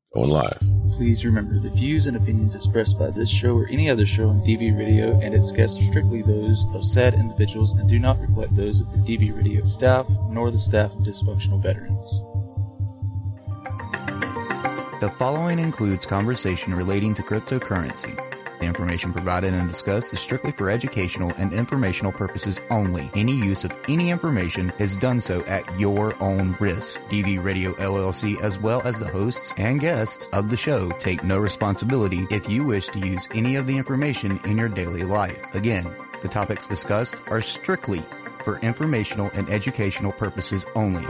Going live. Please remember, the views and opinions expressed by this show or any other show on DV Radio and its guests are strictly those of said individuals and do not reflect those of the DV Radio staff, nor the staff of Dysfunctional Veterans. The following includes conversation relating to cryptocurrency. The information provided and discussed is strictly for educational and informational purposes only. Any use of any information is done so at your own risk. DV Radio LLC, as well as the hosts and guests of the show, take no responsibility if you wish to use any of the information in your daily life. Again, the topics discussed are strictly for informational and educational purposes only.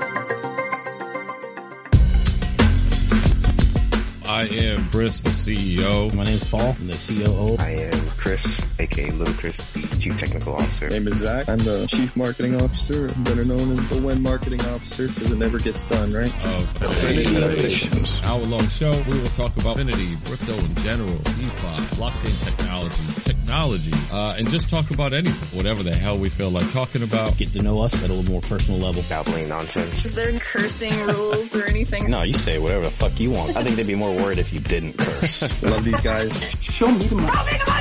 I am Chris, the CEO. My name is Paul. I'm the COO. I am Chris, aka Little Chris, the Chief Technical Officer. My name is Zach. I'm the Chief Marketing Officer, better known as the WEN Marketing Officer, because it never gets done, right? Affinity Innovations. Hour-long show, we will talk about Affinity, crypto in general, DeFi, blockchain technology, and just talk about anything, whatever the hell we feel like talking about. Get to know us at a little more personal level. Babbling nonsense. Is there cursing rules or anything? No, you say whatever the fuck you want. I think they'd be more worried if you didn't curse. Love these guys. Show me the money.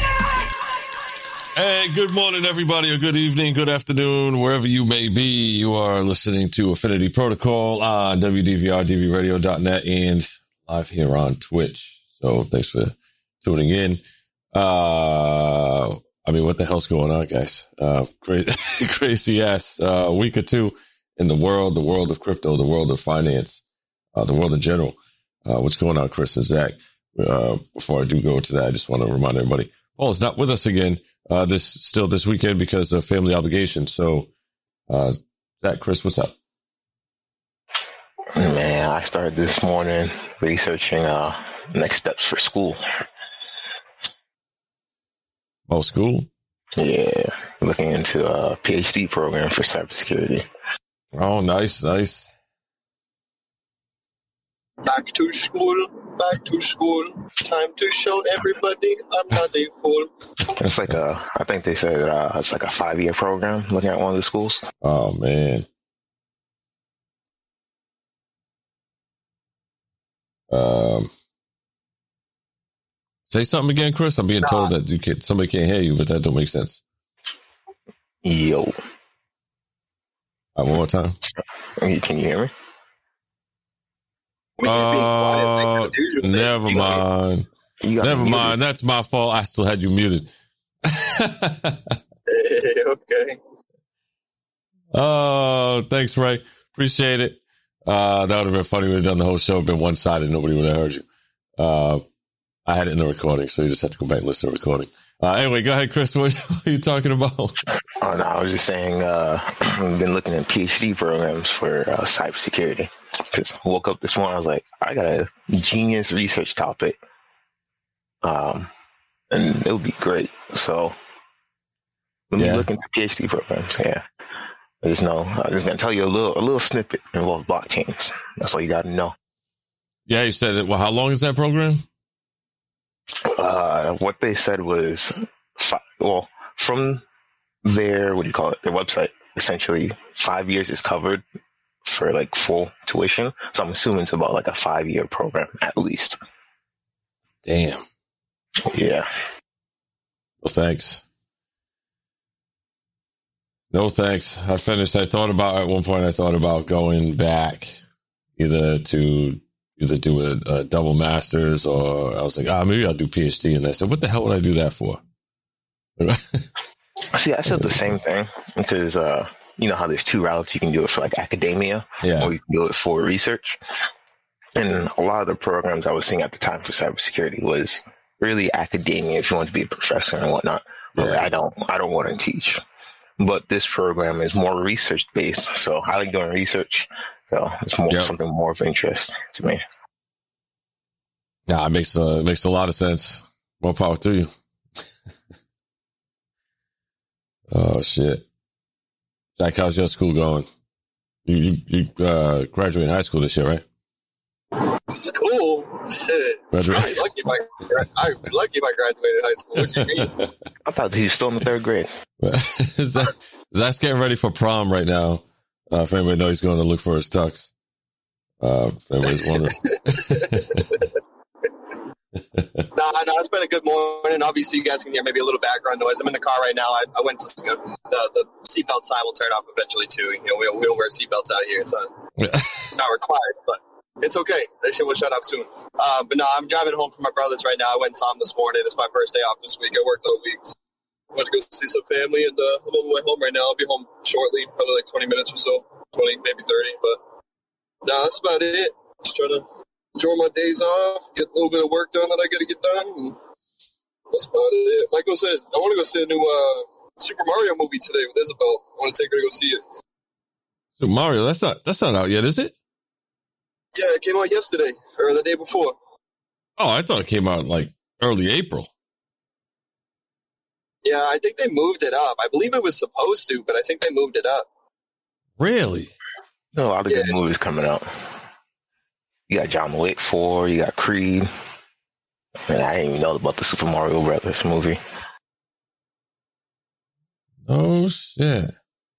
Hey, good morning, everybody, or good evening, good afternoon, wherever you may be. You are listening to Affinity Protocol on WDVR, DVRadio.net, and live here on Twitch. So thanks for tuning in. What the hell's going on, guys? Crazy ass week or two in the world of crypto, the world of finance, the world in general. What's going on, Chris and Zach? Before I do go into that, I just want to remind everybody, Paul is not with us again this weekend because of family obligations. So, Zach, Chris, what's up? Man, I started this morning researching next steps for school. Oh, school? Yeah, looking into a PhD program for cybersecurity. Oh, nice. Back to school. Time to show everybody I'm not a fool. It's like I think they said it's like a 5-year program looking at one of the schools. Oh, man. Say something again, Chris. I'm being told that somebody can't hear you, but that don't make sense. Yo. One more time. Can you hear me? Never mind. Never mind. That's my fault. I still had you muted. Okay. Oh, thanks, Ray. Appreciate it. That would have been funny. We'd done the whole show, been one-sided. Nobody would have heard you. I had it in the recording, so you just have to go back and listen to the recording. Anyway, go ahead, Chris. What are you talking about? Oh, no, I was just saying I've been looking at PhD programs for cybersecurity. Because I woke up this morning, I was like, I got a genius research topic. And it would be great. So let me look into PhD programs. Yeah. I'm just going to tell you a little snippet involves blockchains. That's all you got to know. Yeah, you said it. Well, how long is that program? What they said was, from their, their website, essentially 5 years is covered for like full tuition. So I'm assuming it's about like a 5-year program at least. Damn. Yeah. Well, thanks. No, thanks. I finished. At one point, I thought about going back either do a double master's, or I was like, maybe I'll do PhD. And I said, what the hell would I do that for? See, I said the same thing because, you know how there's 2 routes. You can do it for like academia, or you can do it for research. And a lot of the programs I was seeing at the time for cybersecurity was really academia if you want to be a professor and whatnot. Yeah. I don't want to teach. But this program is more research based. So I like doing research. So it's more something more of interest to me. Yeah, it makes a lot of sense. More power to you. Oh shit. Zach, how's your school going? You graduated high school this year, right? School? Shit. I'm lucky if I graduated high school. What do you mean? I thought he was still in the 3rd grade. Zach's getting ready for prom right now. If anybody knows, he's going to look for his tux. If anybody's wondering. I spent a good morning. Obviously, you guys can hear maybe a little background noise. I'm in the car right now. I went to the seatbelt sign will turn off eventually too. You know, we don't wear seatbelts out here. It's not required, but it's okay. That shit will shut up soon. But no, I'm driving home from my brother's right now. I went and saw him this morning. It's my first day off this week. I worked all week. So I went to go see some family, and I'm on my way home right now. I'll be home shortly, probably like 20 minutes or so, 20, maybe 30. But no, that's about it. Just trying to enjoy my days off, get a little bit of work done that I got to get done. And that's about it. Michael said, I want to go see a new Super Mario movie today with Isabel. I want to take her to go see it. Super Mario, that's not out yet, is it? Yeah, it came out yesterday or the day before. Oh, I thought it came out like early April. Yeah, I think they moved it up. I believe it was supposed to, but I think they moved it up. Really? A lot of good movies coming out. You got John Wick 4, you got Creed. Man, I didn't even know about the Super Mario Brothers movie. Oh, shit.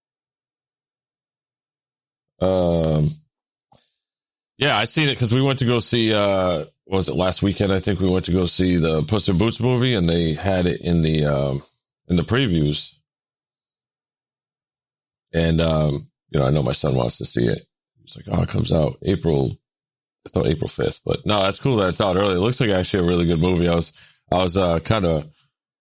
Yeah, I seen it because we went to go see, was it last weekend? I think we went to go see the Puss in Boots movie, and they had it in the previews. And, you know, I know my son wants to see it. He's like, oh, it comes out April 5th, but no, that's cool that it's out early. It looks like actually a really good movie. I was kind of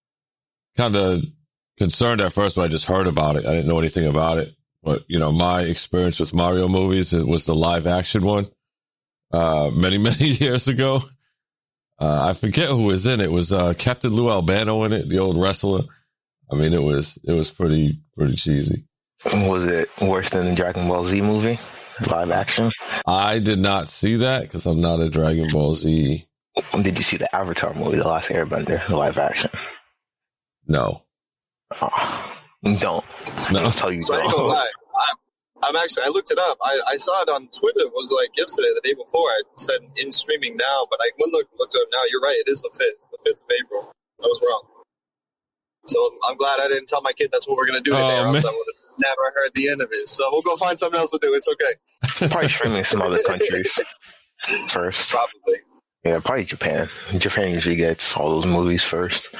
concerned at first when I just heard about it. I didn't know anything about it, but you know, my experience with Mario movies, it was the live action one, many years ago. I forget who was in it. It was Captain Lou Albano in it, the old wrestler. I mean, it was pretty cheesy. Was it worse than the Dragon Ball Z movie? Live action? I did not see that because I'm not a Dragon Ball Z. Did you see the Avatar movie, The Last Airbender, the live action? No. Oh, don't. No. I'll tell you. So I ain't gonna lie. I looked it up. I saw it on Twitter. It was like yesterday, the day before. I said in streaming now, but I went looked it up now. You're right. It is the 5th of April. I was wrong. So I'm glad I didn't tell my kid that's what we're going to do today, or else I would have never heard the end of it. So we'll go find something else to do. It's okay. Probably streaming some other countries first. Probably. Yeah, probably Japan. Japan usually gets all those movies first.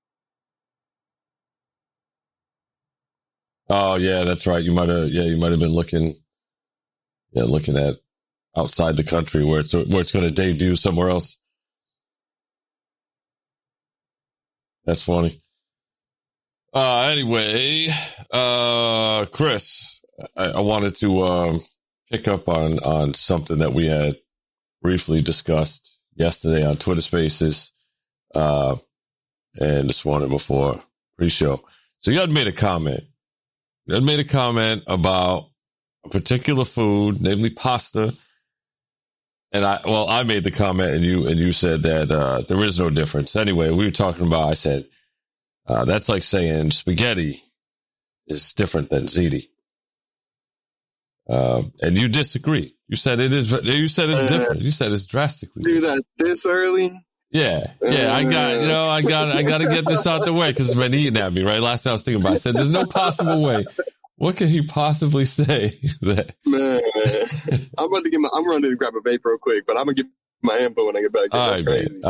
Oh yeah, that's right. You might have been looking at outside the country where it's going to debut somewhere else. That's funny. Anyway, Chris, I wanted to pick up on something that we had briefly discussed yesterday on Twitter Spaces, and this morning before pre-show. So you had made a comment. You had made a comment about a particular food, namely pasta. And I made the comment, and you said that there is no difference. Anyway, we were talking about. I said that's like saying spaghetti is different than ziti, and you disagree. You said it is. You said it's different. You said it's drastically. Do that this early? Yeah. I got to get this out the way because it's been eating at me, right? Last time I was thinking about it, I said, there's no possible way. What can he possibly say that? Man, I'm running to grab a vape real quick, but I'm going to get my info when I get back. That's crazy.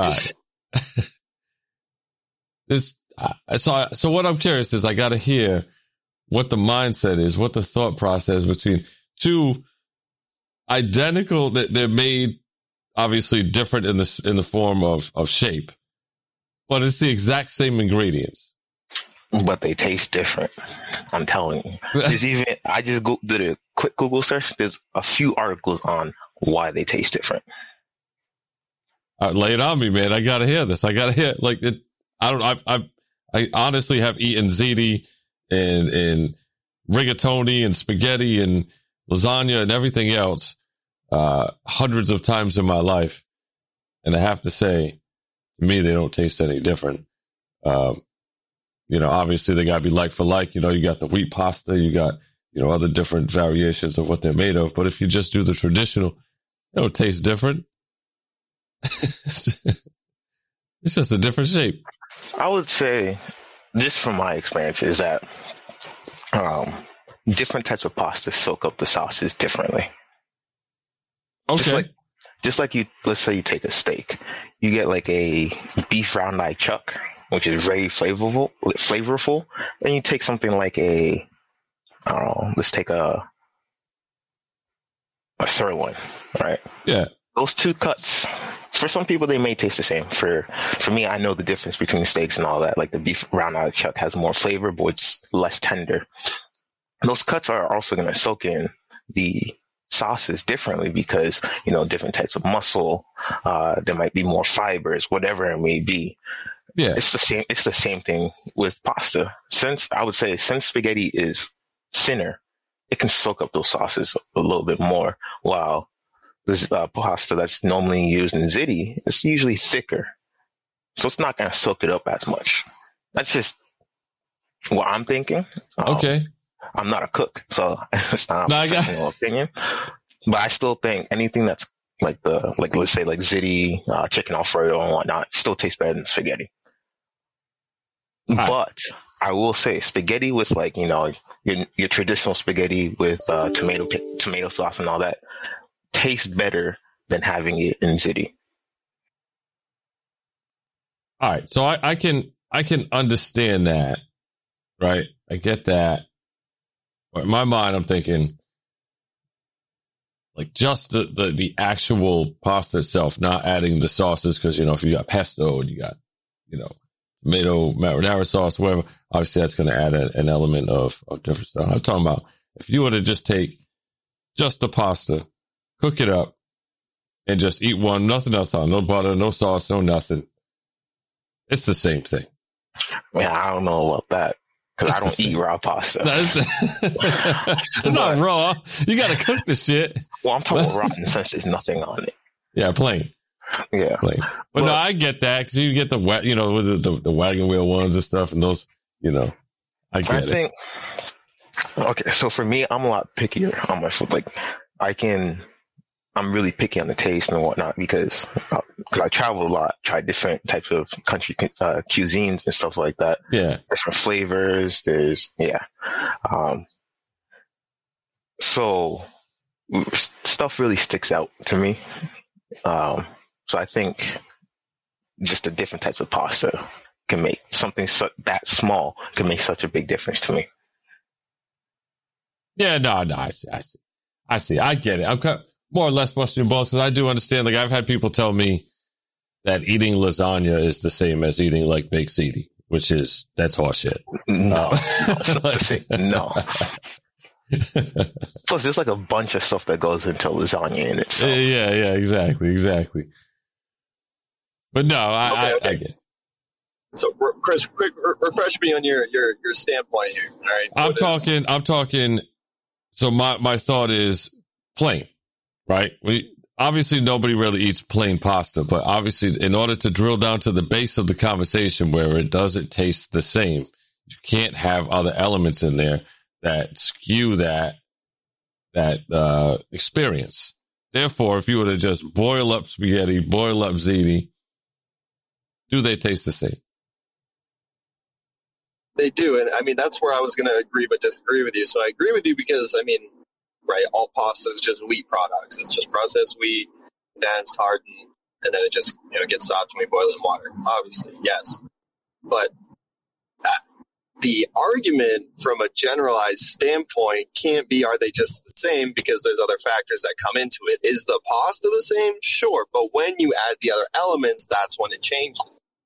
All right. So what I'm curious is I got to hear what the mindset is, what the thought process between two identical, that they're made obviously different in the form of shape, but it's the exact same ingredients. But they taste different. I'm telling you. I just did a quick Google search. There's a few articles on why they taste different. Lay it on me, man. I gotta hear this. I gotta hear like it. I honestly have eaten ziti and rigatoni and spaghetti and lasagna and everything else hundreds of times in my life, and I have to say, to me, they don't taste any different. Obviously they gotta be like for like. You got the wheat pasta, you got other different variations of what they're made of. But if you just do the traditional, it tastes different. It's just a different shape. I would say, just from my experience, is that different types of pasta soak up the sauces differently. Okay. just like let's say you take a steak, you get like a beef round eye chuck, which is very flavorful. Then you take something like let's take a sirloin, right? Yeah. Those two cuts, for some people, they may taste the same. For me, I know the difference between steaks and all that. Like the beef round eye chuck has more flavor, but it's less tender. Those cuts are also going to soak in the sauces differently because, different types of muscle, there might be more fibers, whatever it may be. Yeah. It's the same thing with pasta. Since spaghetti is thinner, it can soak up those sauces a little bit more, while this pasta that's normally used in ziti is usually thicker. So it's not going to soak it up as much. That's just what I'm thinking. Okay. I'm not a cook, so it's not a personal opinion. But I still think anything that's let's say like ziti, chicken Alfredo and whatnot, still tastes better than spaghetti. But I will say spaghetti with your traditional spaghetti with tomato sauce and all that tastes better than having it in ziti. All right, so I can understand that, right? I get that. But in my mind, I'm thinking like just the actual pasta itself, not adding the sauces, because if you got pesto and you got tomato marinara sauce, whatever, obviously that's going to add an element of different stuff. I'm talking about if you were to just take just the pasta, cook it up, and just eat one, nothing else on, no butter, no sauce, no nothing. It's the same thing. Yeah, I don't know about that. Because I don't eat raw pasta. No, it's not raw. You got to cook the shit. Well, I'm talking about raw in the sense there's nothing on it. Yeah, plain. Yeah. Plain. But no, I get that because you get the wagon wheel ones and stuff, and those, I get it. Okay, so for me, I'm a lot pickier on my food. Like, I'm really picky on the taste and whatnot because I travel a lot, try different types of country cuisines and stuff like that. Yeah. Different flavors. So stuff really sticks out to me. So I think just the different types of pasta can make something that small can make such a big difference to me. Yeah, no, I see. I get it. I'm more or less busting your balls because I do understand. Like I've had people tell me that eating lasagna is the same as eating like baked ziti, that's horseshit. No, it's not the same. No. Plus, there's like a bunch of stuff that goes into lasagna in itself. Yeah, exactly. But no, I get it. So, Chris, quick, refresh me on your standpoint here. All right, I'm talking. So my thought is plain. Right? Obviously, nobody really eats plain pasta, but obviously, in order to drill down to the base of the conversation where it doesn't taste the same, you can't have other elements in there that skew that experience. Therefore, if you were to just boil up spaghetti, boil up ziti, do they taste the same? They do, and I mean that's where I was going to agree but disagree with you. So I agree with you because right, all pasta is just wheat products. It's just processed wheat, condensed, hardened, and then it just gets soft when we boil it in water. Obviously, yes, but the argument from a generalized standpoint can't be, are they just the same, because there's other factors that come into it. Is the pasta the same? Sure. But when you add the other elements, that's when it changes.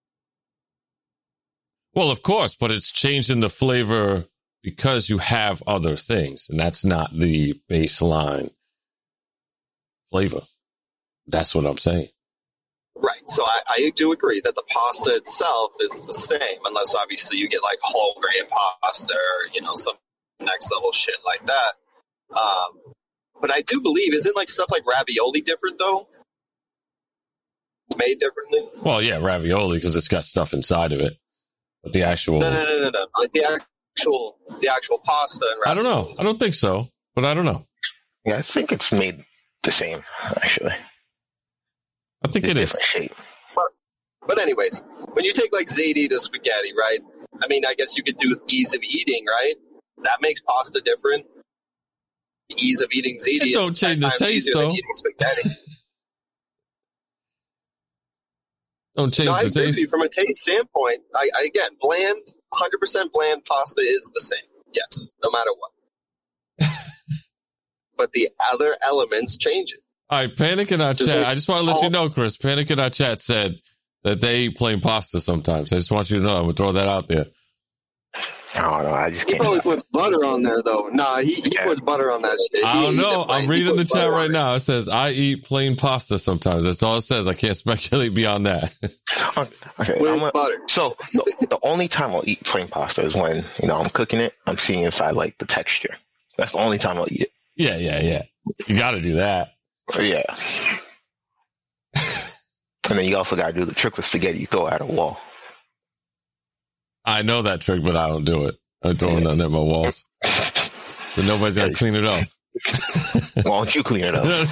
Well, of course, but it's changing the flavor because you have other things, and that's not the baseline flavor. That's what I'm saying. Right. So I do agree that the pasta itself is the same, unless obviously you get like whole grain pasta or, some next level shit like that. But I do believe, isn't like stuff like ravioli different though? Made differently? Well, yeah, ravioli, because it's got stuff inside of it. But the actual... No. Like the actual pasta and ravioli. I don't know. I don't think so, but I don't know. Yeah, I think it's made the same, actually. I think it's it is. Different shape. But anyways, when you take like ziti to spaghetti, right? I mean, I guess you could do ease of eating, right? That makes pasta different. The ease of eating ziti don't change the taste, though. Than eating spaghetti. Don't change I the agree with taste. you. From a taste standpoint, I again, bland, 100% bland pasta is the same. Yes, no matter what. But the other elements change it. All right, Panic in our chat. I just want to let you know, Chris. Panic in our chat said that they eat plain pasta sometimes. I just want you to know. I'm going to throw that out there. I don't know. I just can't. He probably puts butter on there, though. Nah, he puts butter on that shit. I don't know. I'm reading the chat right now. It says, I eat plain pasta sometimes. That's all it says. I can't speculate beyond that. Okay, with butter. So the only time I'll eat plain pasta is when, I'm cooking it. I'm seeing if I like the texture. That's the only time I'll eat it. Yeah. You got to do that. Yeah. And then you also got to do the trick with spaghetti. You throw it at a wall. I know that trick, but I don't do it. I'm throwing nothing at my walls. But nobody's got to clean it up. Why don't you clean it up?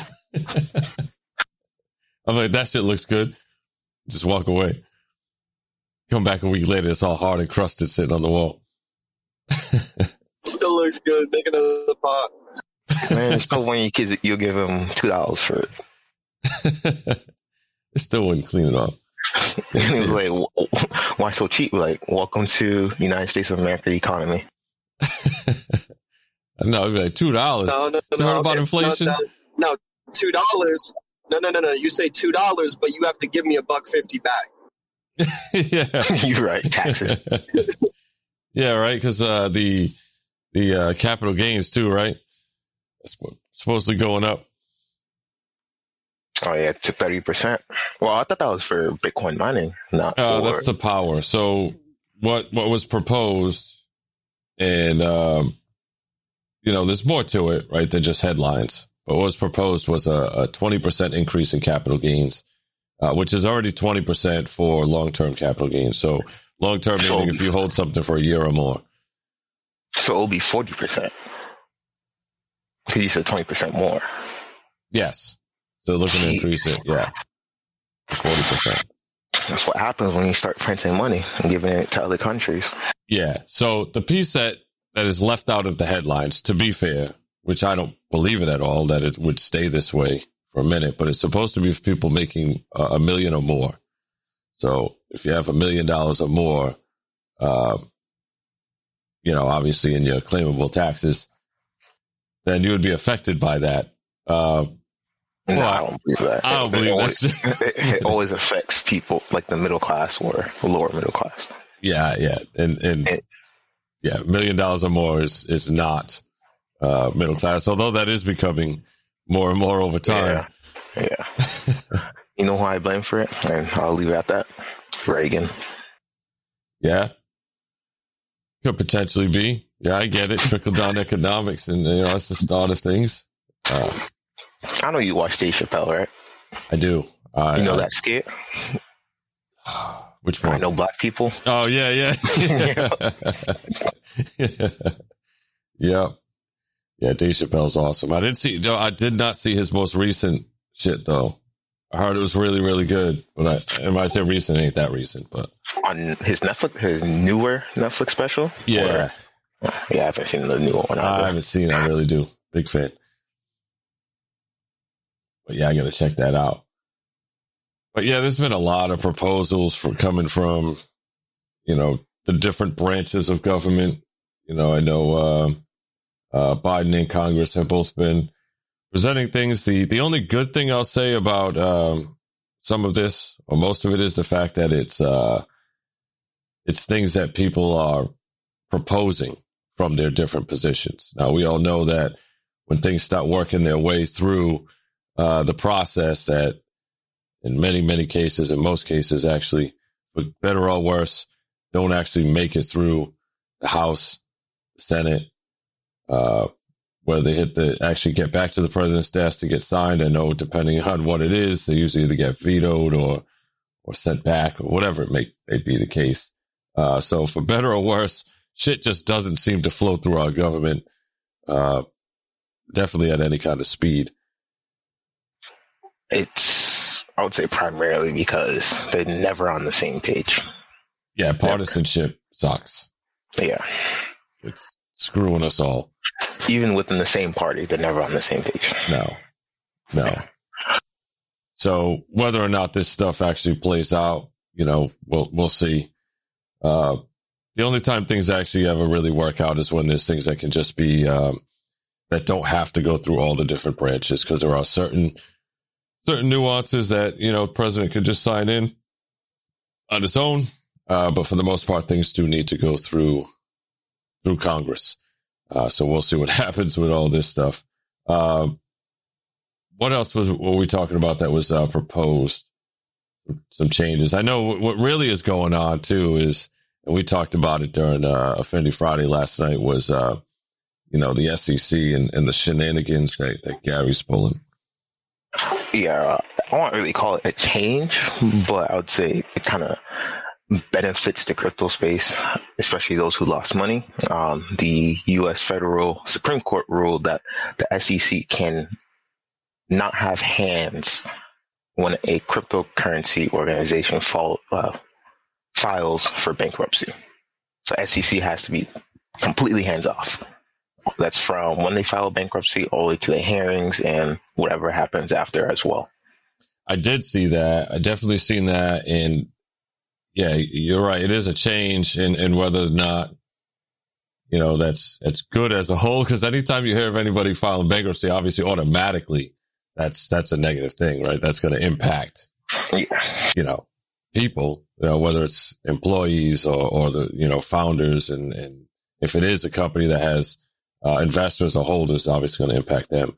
I'm like, that shit looks good. Just walk away. Come back a week later, it's all hard and crusted sitting on the wall. Still looks good. Make another pot. Man, it's still one of your kids, you'll give them $2 for it. It still wouldn't clean it up. It was like, why so cheap? Like, welcome to United States of America economy. No, it'd be like $2. No. You heard about inflation? No, $2. No. You say $2, but you have to give me $1.50 back. Yeah, you're right. Taxes. Yeah, right. Because the capital gains too, right? That's supposedly going up. Oh yeah, to 30%. Well, I thought that was for Bitcoin mining, not for... That's the power. So what was proposed, and there's more to it, right, than just headlines. But what was proposed was a 20% increase in capital gains, which is already 20% for long-term capital gains. So long-term meaning if you hold something for a year or more. So it'll be 40%. Because you said 20% more. Yes. So looking to increase it, 40%. That's what happens when you start printing money and giving it to other countries. Yeah. So the piece that is left out of the headlines, to be fair, which I don't believe it at all, that it would stay this way for a minute, but it's supposed to be for people making $1 million or more. So if you have $1 million or more, obviously in your claimable taxes, then you would be affected by that. No, I don't believe that. I don't believe that. It always affects people like the middle class or lower middle class. Yeah. And $1 million or more is not middle class, although that is becoming more and more over time. Yeah. You know who I blame for it? And I'll leave it at that. Reagan. Yeah. Could potentially be. Yeah, I get it. Trickle down economics, and that's the start of things. I know you watch Dave Chappelle, right? I do. You know that skit? Which one? I know black people. Oh yeah. Yeah. Dave Chappelle's awesome. I did not see his most recent shit though. I heard it was really, really good. But when I say recent, it ain't that recent. But on his newer Netflix special. Yeah. I haven't seen the new one. I haven't seen it. I really do. Big fan. But yeah, I got to check that out. But yeah, there's been a lot of proposals coming from, the different branches of government. I know Biden and Congress have both been presenting things. The only good thing I'll say about some of this, or most of it, is the fact that it's things that people are proposing from their different positions. Now, we all know that when things start working their way through the process, that in many, many cases, in most cases, actually, for better or worse, don't actually make it through the House, the Senate, where they actually get back to the president's desk to get signed. I know depending on what it is, they usually either get vetoed or sent back or whatever it may be the case. So for better or worse, shit just doesn't seem to flow through our government, definitely at any kind of speed. I would say primarily because they're never on the same page. Yeah, partisanship sucks. Yeah. It's screwing us all. Even within the same party, they're never on the same page. No. So whether or not this stuff actually plays out, we'll see. The only time things actually ever really work out is when there's things that can just be, that don't have to go through all the different branches, because there are certain nuances that, the president could just sign in on his own. But for the most part, things do need to go through Congress. So we'll see what happens with all this stuff. What else were we talking about that was proposed? Some changes. I know what really is going on too is, and we talked about it during Affinity Friday last night, was the SEC and the shenanigans that Gary's pulling. Yeah, I won't really call it a change, but I would say it kind of benefits the crypto space, especially those who lost money. The U.S. Federal Supreme Court ruled that the SEC can not have hands when a cryptocurrency organization files for bankruptcy. So SEC has to be completely hands off. That's from when they file bankruptcy all the way to the hearings and whatever happens after as well. I did see that. I definitely seen that. And yeah, you're right. It is a change in whether or not, that's good as a whole. Because anytime you hear of anybody filing bankruptcy, obviously automatically that's a negative thing, right? That's going to impact, people, whether it's employees or the, founders. And if it is a company that has investors or holders, obviously going to impact them.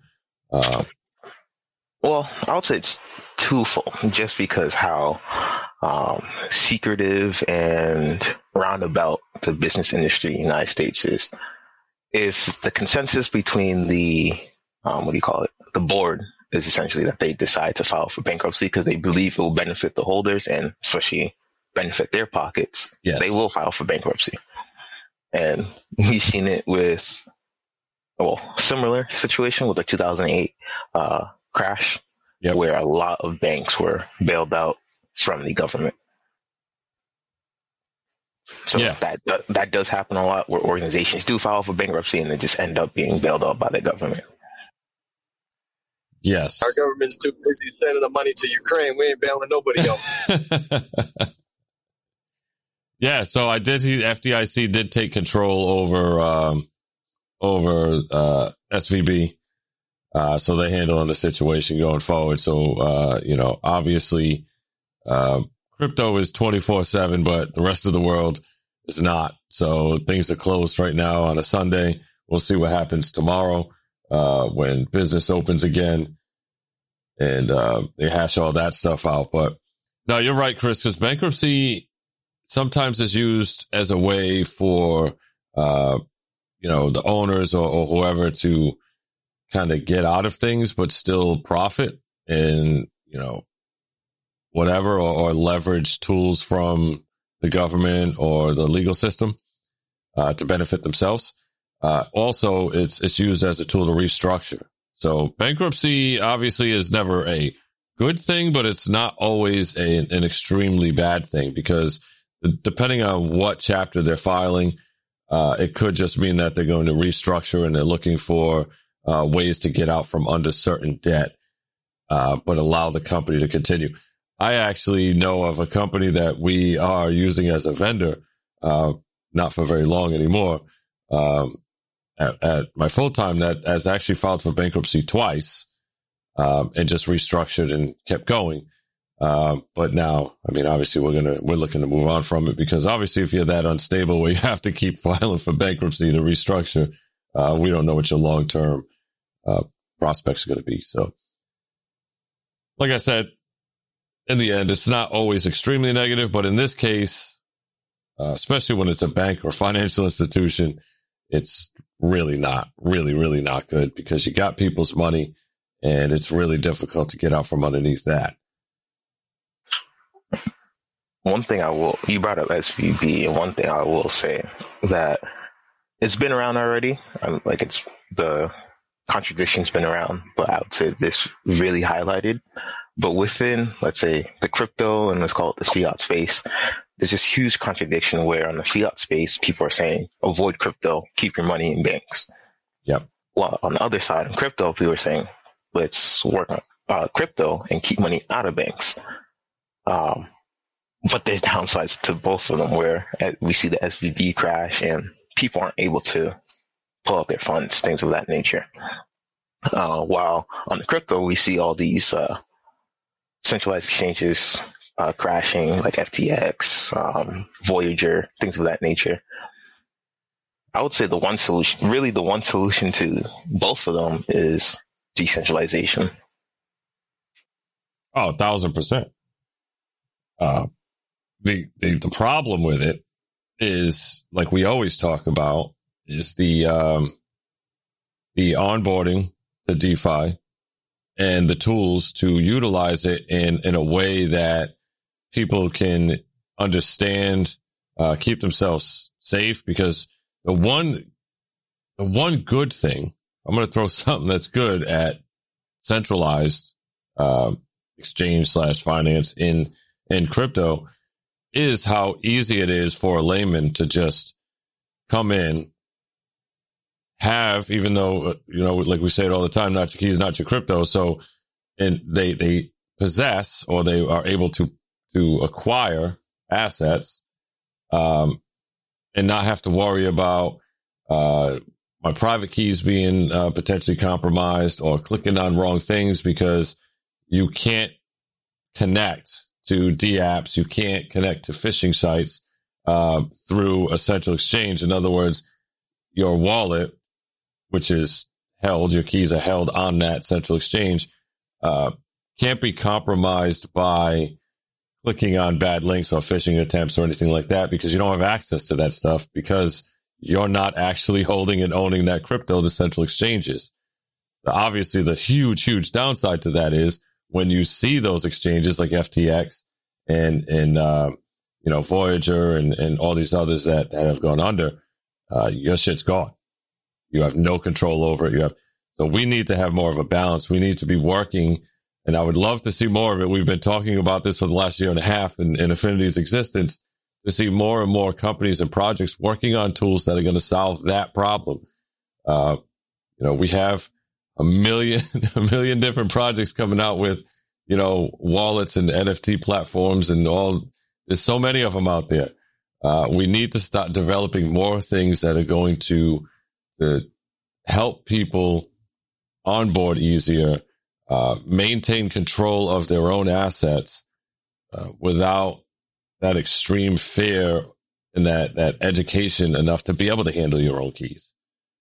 Well, I would say it's twofold, just because how secretive and roundabout the business industry in the United States is. If the consensus between the the board is essentially that they decide to file for bankruptcy because they believe it will benefit the holders and especially benefit their pockets, yes, they will file for bankruptcy. And we've seen it with similar situation with the 2008 crash, yep, where a lot of banks were bailed out from the government. So yeah, that does happen a lot, where organizations do file for bankruptcy and they just end up being bailed out by the government. Yes. Our government's too busy sending the money to Ukraine. We ain't bailing nobody out. Yeah, so I did see FDIC did take control over SVB. So they're handling the situation going forward. So, obviously, crypto is 24/7, but the rest of the world is not. So things are closed right now on a Sunday. We'll see what happens tomorrow when business opens again, and they hash all that stuff out. But no, you're right, Chris, because bankruptcy sometimes is used as a way for, the owners or whoever to kind of get out of things, but still profit and, whatever, or leverage tools from the government or the legal system to benefit themselves. Also, it's used as a tool to restructure. So bankruptcy obviously is never a good thing, but it's not always an extremely bad thing, because depending on what chapter they're filing, it could just mean that they're going to restructure and they're looking for ways to get out from under certain debt, but allow the company to continue. I actually know of a company that we are using as a vendor, not for very long anymore, at my full-time, that has actually filed for bankruptcy twice, and just restructured and kept going. But now, obviously we're looking to move on from it, because obviously if you're that unstable where you have to keep filing for bankruptcy to restructure, we don't know what your long-term prospects are going to be. So, like I said, in the end, it's not always extremely negative, but in this case, especially when it's a bank or financial institution, it's really not good, because you got people's money and it's really difficult to get out from underneath that. One thing you brought up SVB, and one thing I will say that it's been around already. The contradiction's been around, but I would say this really highlighted. But within, let's say, the crypto and let's call it the fiat space, there's this huge contradiction where on the fiat space, people are saying, avoid crypto, keep your money in banks. Yep. Well, on the other side, in crypto, people are saying, let's work on crypto and keep money out of banks. But there's downsides to both of them where we see the SVB crash and people aren't able to pull out their funds, things of that nature. While on the crypto, we see all these centralized exchanges crashing, like FTX, Voyager, things of that nature. I would say the one solution to both of them is decentralization. Oh, 1,000%. The problem with it is, like we always talk about, is the onboarding to DeFi and the tools to utilize it in a way that people can understand, keep themselves safe. Because the one good thing, I'm going to throw something that's good at centralized exchange/finance in crypto, is how easy it is for a layman to just come in, have, even though, like we say it all the time, not your keys, not your crypto. So, and they possess, or they are able to acquire assets, and not have to worry about, my private keys being potentially compromised or clicking on wrong things, because you can't connect to DApps, you can't connect to phishing sites through a central exchange. In other words, your wallet, which is held, your keys are held on that central exchange, can't be compromised by clicking on bad links or phishing attempts or anything like that, because you don't have access to that stuff, because you're not actually holding and owning that crypto, the central exchanges. Obviously, the huge downside to that is when you see those exchanges like FTX and Voyager and all these others that have gone under, your shit's gone. You have no control over it. So we need to have more of a balance. We need to be working, and I would love to see more of it. We've been talking about this for the last year and a half in Affinity's existence, to see more and more companies and projects working on tools that are going to solve that problem. We have a million different projects coming out with, wallets and NFT platforms and all. There's so many of them out there. We need to start developing more things that are going to help people onboard easier, maintain control of their own assets without that extreme fear and that education enough to be able to handle your own keys.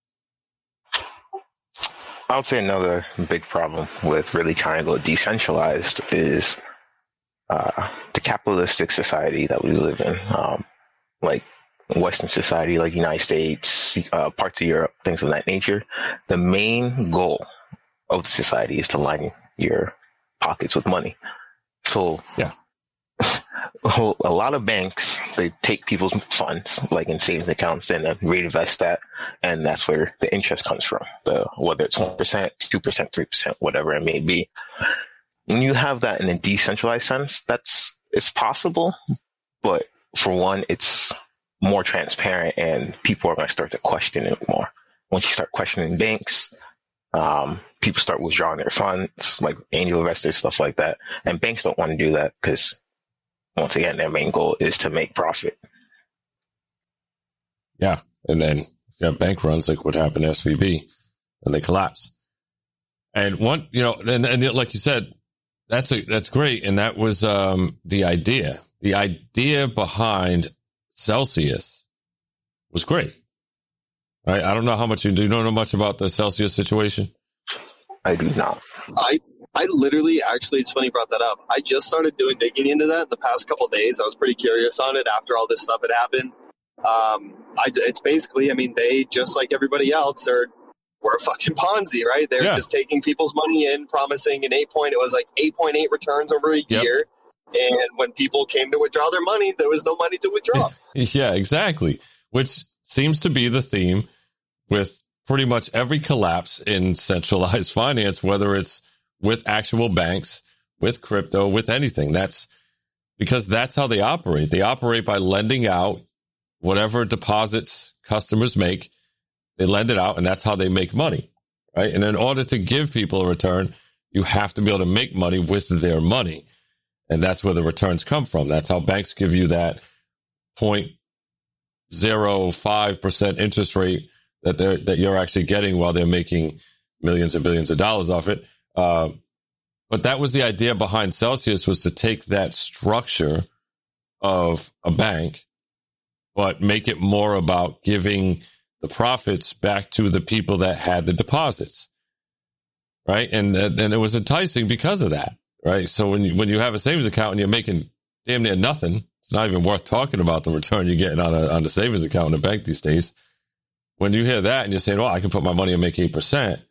I would say another big problem with really trying to go decentralized is the capitalistic society that we live in, like Western society, like United States, parts of Europe, things of that nature. The main goal of the society is to line your pockets with money. So, yeah. A lot of banks, they take people's funds, like in savings accounts, and reinvest that, and that's where the interest comes from. Whether it's 1%, 2%, 3%, whatever it may be. When you have that in a decentralized sense, it's possible, but for one, it's more transparent, and people are going to start to question it more. Once you start questioning banks, people start withdrawing their funds, like angel investors, stuff like that, and banks don't want to do that because, once again, their main goal is to make profit. Yeah. And then you have bank runs like what happened to SVB, and they collapse. And and like you said, that's great. And that was the idea. The idea behind Celsius was great. Right? I don't know how much you know much about the Celsius situation. I do not. I literally, actually, it's funny you brought that up. I just started digging into that in the past couple of days. I was pretty curious on it after all this stuff had happened. It's basically, they, just like everybody else, were a fucking Ponzi, right? They're just taking people's money in, promising it was like 8.8 returns over a year. And when people came to withdraw their money, there was no money to withdraw. Yeah, exactly. Which seems to be the theme with pretty much every collapse in centralized finance, whether it's with actual banks, with crypto, with anything. That's because that's how they operate. They operate by lending out whatever deposits customers make. They lend it out, and that's how they make money, right? And in order to give people a return, you have to be able to make money with their money. And that's where the returns come from. That's how banks give you that 0.05% interest rate that you're actually getting while they're making millions and billions of dollars off it. But that was the idea behind Celsius, was to take that structure of a bank, but make it more about giving the profits back to the people that had the deposits, right? And it was enticing because of that, right? So when you have a savings account and you're making damn near nothing, it's not even worth talking about the return you're getting on the savings account in the bank these days. When you hear that and you're saying, well, I can put my money and make 8%,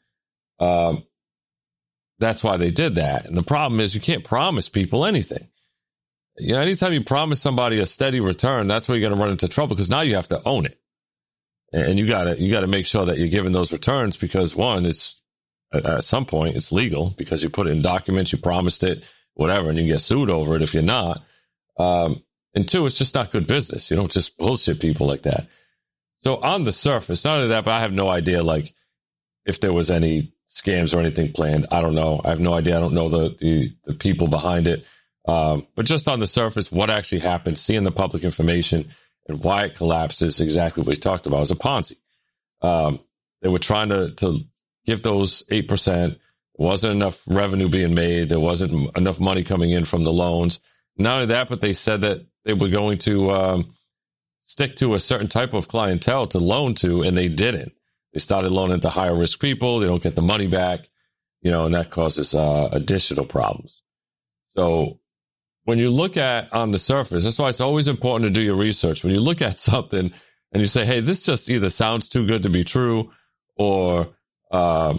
that's why they did that. And the problem is you can't promise people anything. You know, anytime you promise somebody a steady return, that's where you're going to run into trouble, because now you have to own it. And you got to make sure that you're giving those returns, because one, it's at some point it's legal because you put it in documents, you promised it, whatever, and you get sued over it if you're not. And two, it's just not good business. You don't just bullshit people like that. So on the surface, not only that, but I have no idea, like, if there was any scams or anything planned. I don't know. I have no idea. I don't know the people behind it. But just on the surface, what actually happened, seeing the public information and why it collapsed is exactly what we talked about. It was a Ponzi. They were trying to give those 8%. There wasn't enough revenue being made. There wasn't enough money coming in from the loans. Not only that, but they said that they were going to stick to a certain type of clientele to loan to, and they didn't. They started loaning to higher risk people. They don't get the money back, and that causes additional problems. So when you look at on the surface, that's why it's always important to do your research. When you look at something and you say, hey, this just either sounds too good to be true, or, let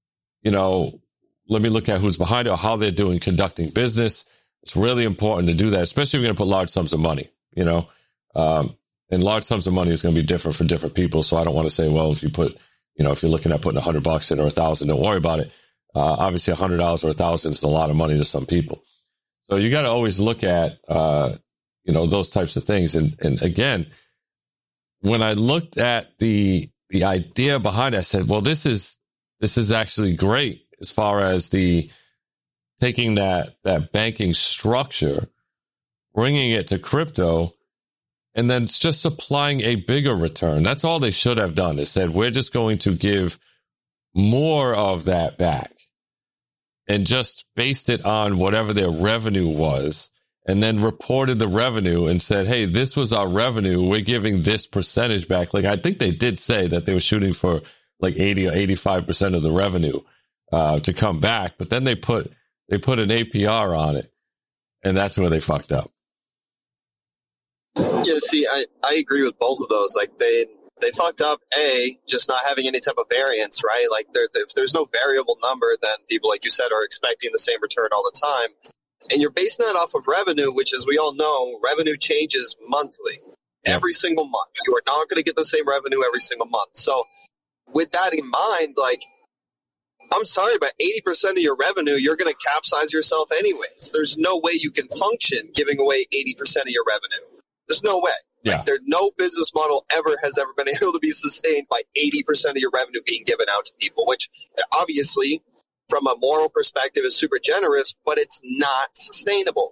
me look at who's behind it or how they're conducting business. It's really important to do that, especially if you're going to put large sums of money, and large sums of money is going to be different for different people. So I don't want to say, well, if you put, if you're looking at putting $100 in or $1,000, don't worry about it. Obviously $100 or $1,000 is a lot of money to some people. So you got to always look at, those types of things. And again, when I looked at the idea behind it, I said, well, this is actually great as far as taking that banking structure, bringing it to crypto, and then just supplying a bigger return. That's all they should have done, is said, we're just going to give more of that back, and just based it on whatever their revenue was, and then reported the revenue and said, hey, this was our revenue. We're giving this percentage back. Like, I think they did say that they were shooting for like 80 or 85% of the revenue to come back. But then they put an APR on it, and that's where they fucked up. Yeah, see, I agree with both of those. Like, they fucked up, just not having any type of variance, right? Like, if there's no variable number, then people, like you said, are expecting the same return all the time. And you're basing that off of revenue, which, as we all know, revenue changes monthly. Every single month. You are not going to get the same revenue every single month. So with that in mind, like, I'm sorry, but 80% of your revenue, you're going to capsize yourself anyways. There's no way you can function giving away 80% of your revenue. There's no way. Yeah. Like, no business model has ever been able to be sustained by 80% of your revenue being given out to people, which obviously from a moral perspective is super generous, but it's not sustainable.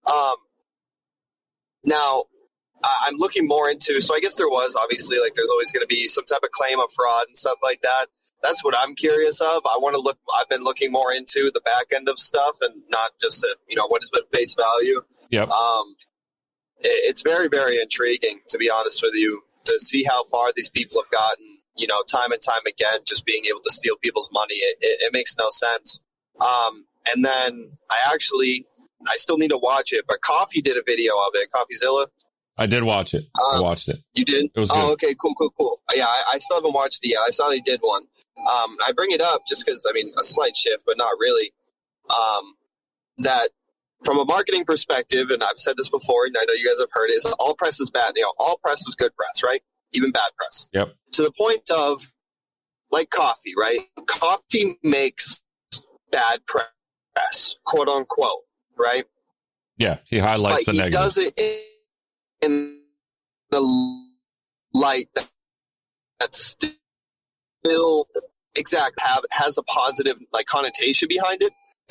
Now, I'm looking more into, so I guess there was obviously, like, there's always going to be some type of claim of fraud and stuff like that. That's what I'm curious of. I've been looking more into the back end of stuff and not just at, what has been face value. Yep. It's very, very intriguing, to be honest with you, to see how far these people have gotten, time and time again, just being able to steal people's money. It makes no sense. And then I still need to watch it, but Coffee did a video of it. CoffeeZilla. I did watch it. I watched it. You did? It was good. Oh, okay, cool. Yeah, I still haven't watched it yet. I saw they did one. I bring it up just because, a slight shift, but not really. That from a marketing perspective, and I've said this before, and I know you guys have heard it, is all press is bad. All press is good press, right? Even bad press. Yep. To the point of, like, Coffee, right? Coffee makes bad press, quote unquote, right? Yeah, he highlights the negative. He does it in the light that's still has a positive, like, connotation behind it.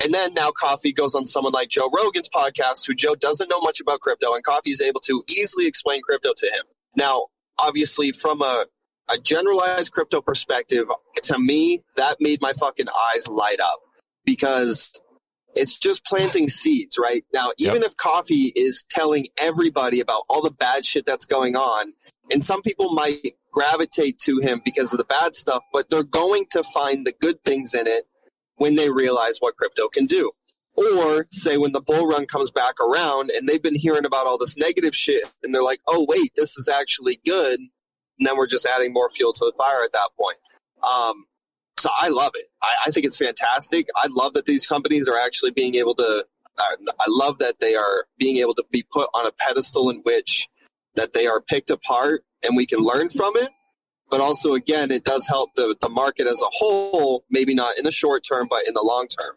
And then now Coffee goes on someone like Joe Rogan's podcast, who Joe doesn't know much about crypto, and Coffee is able to easily explain crypto to him. Now, obviously, from a generalized crypto perspective, to me, that made my fucking eyes light up, because it's just planting seeds, right? Now, even if Coffee is telling everybody about all the bad shit that's going on, and some people might gravitate to him because of the bad stuff, but they're going to find the good things in it when they realize what crypto can do. Or say when the bull run comes back around and they've been hearing about all this negative shit and they're like, oh, wait, this is actually good. And then we're just adding more fuel to the fire at that point. So I love it. I think it's fantastic. I love that these companies are actually being able to, I love that they are being able to be put on a pedestal in which that they are picked apart and we can learn from it. But also, again, it does help the market as a whole, maybe not in the short term, but in the long term.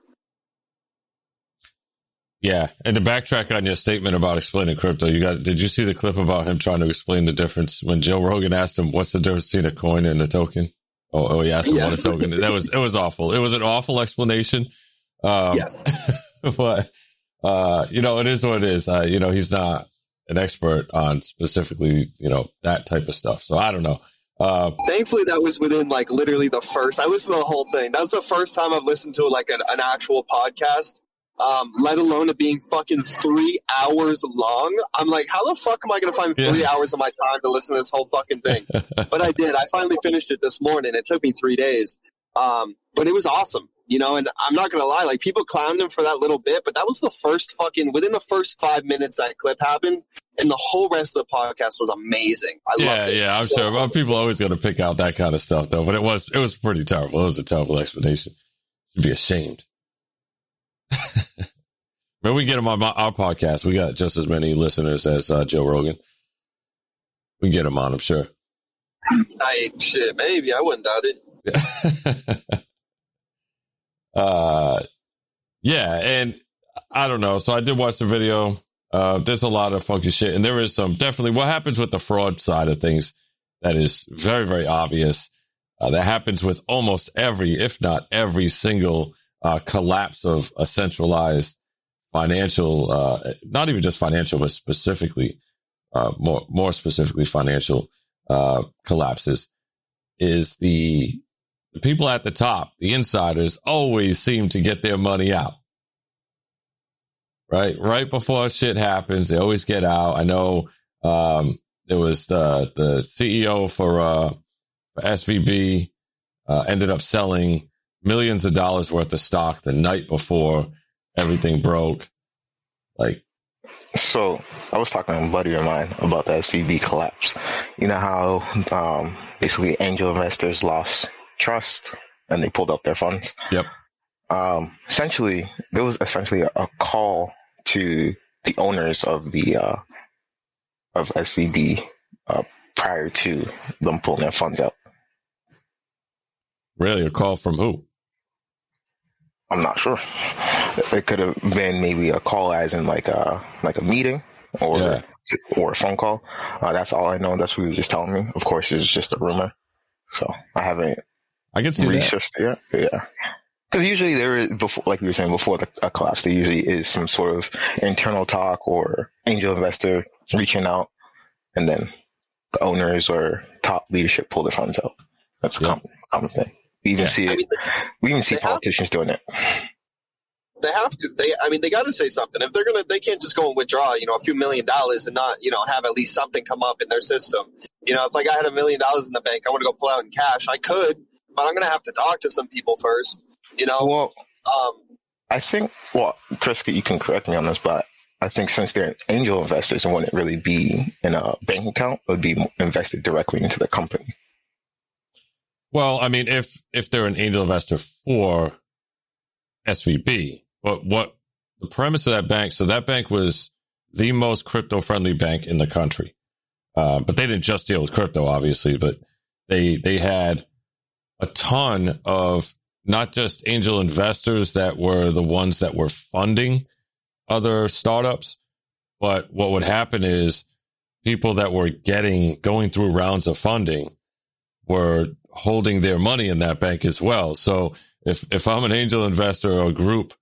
Yeah. And to backtrack on your statement about explaining crypto, did you see the clip about him trying to explain the difference when Joe Rogan asked him, what's the difference between a coin and a token? Oh, he asked him what a token. It was awful. It was an awful explanation. Yes. But, it is what it is. He's not an expert on specifically, that type of stuff. So I don't know. Thankfully, that was within literally the first. I listened to the whole thing. That was the first time I've listened to an actual podcast, let alone it being fucking 3 hours long. I'm like, how the fuck am I going to find 3 hours of my time to listen to this whole fucking thing? But I did. I finally finished it this morning. It took me 3 days. But it was awesome, and I'm not going to lie, people clowned him for that little bit, but that was within the first 5 minutes that clip happened. And the whole rest of the podcast was amazing. I loved it. Yeah, I'm sure. Well, people are always going to pick out that kind of stuff, though. But it was pretty terrible. It was a terrible explanation. You'd be ashamed. But we get him on our podcast. We got just as many listeners as Joe Rogan. We get him on, I'm sure. Maybe. I wouldn't doubt it. Yeah, and I don't know. So I did watch the video. There's a lot of funky shit, and there is some definitely what happens with the fraud side of things that is very, very obvious. That happens with almost every, if not every single collapse of a centralized financial, not even just financial, but specifically, more specifically financial collapses, is the people at the top, the insiders, always seem to get their money out. Right before shit happens, they always get out. I know there was the CEO for SVB ended up selling millions of dollars worth of stock the night before everything broke. So I was talking to a buddy of mine about the SVB collapse. You know how basically angel investors lost trust and they pulled up their funds? Yep. Essentially, there was a call to the owners of of SVB prior to them pulling their funds out. Really, a call from who? I'm not sure. It could have been maybe a call, as in like a meeting or a phone call. That's all I know. That's what he was just telling me. Of course, it's just a rumor, so I haven't. I can see researched it yet. Yeah. Because usually there is, before, like you were saying, before a collapse, there usually is some sort of internal talk or angel investor reaching out, and then the owners or top leadership pull the funds out. That's a common thing. We even see it. We even see politicians doing it. They have to. They got to say something. If they can't just go and withdraw, a few $1 million and not, have at least something come up in their system. If I had $1 million in the bank, I want to go pull out in cash. I could, but I'm going to have to talk to some people first. Well, I think, Chris, you can correct me on this, but I think since they're angel investors, it wouldn't really be in a bank account. It would be invested directly into the company. Well, I mean, if they're an angel investor for SVB, but what the premise of that bank, so that bank was the most crypto-friendly bank in the country. But they didn't just deal with crypto, obviously, but they had a ton of not just angel investors that were the ones that were funding other startups, but what would happen is people that were going through rounds of funding were holding their money in that bank as well. So if I'm an angel investor or a group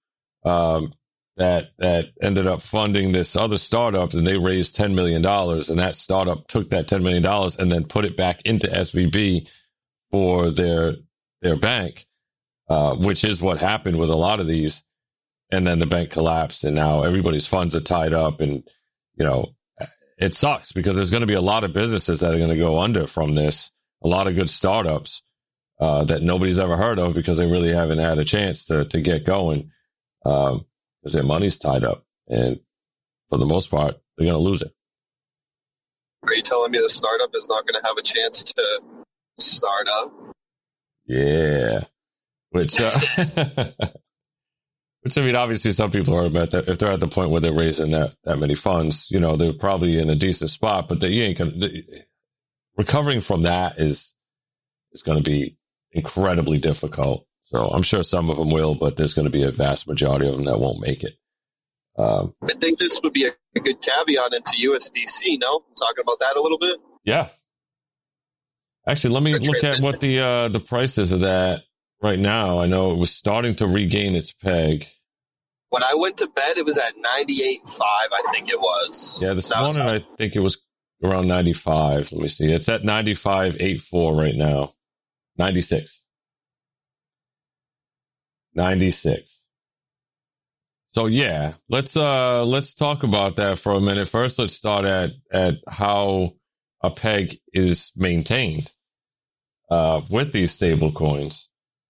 that ended up funding this other startup, and they raised $10 million, and that startup took that $10 million and then put it back into SVB for their bank, which is what happened with a lot of these. And then the bank collapsed, and now everybody's funds are tied up, and it sucks because there's going to be a lot of businesses that are going to go under from this, a lot of good startups that nobody's ever heard of because they really haven't had a chance to get going. Because their money's tied up, and for the most part, they're going to lose it. Are you telling me the startup is not going to have a chance to start up? Yeah, which I mean, obviously, some people are at that. If they're at the point where they're raising that many funds, they're probably in a decent spot. But you ain't gonna recovering from that is going to be incredibly difficult. So I'm sure some of them will, but there's going to be a vast majority of them that won't make it. I think this would be a good caveat into USDC, no? Talking about that a little bit? Yeah. Actually, let me look at what the price is of that right now. I know it was starting to regain its peg. When I went to bed, it was at 98.5, I think it was. Yeah, this morning I think it was around 95. Let me see. It's at 95.84 right now. 96. So yeah, let's talk about that for a minute. First, let's start at how a peg is maintained with these stable coins.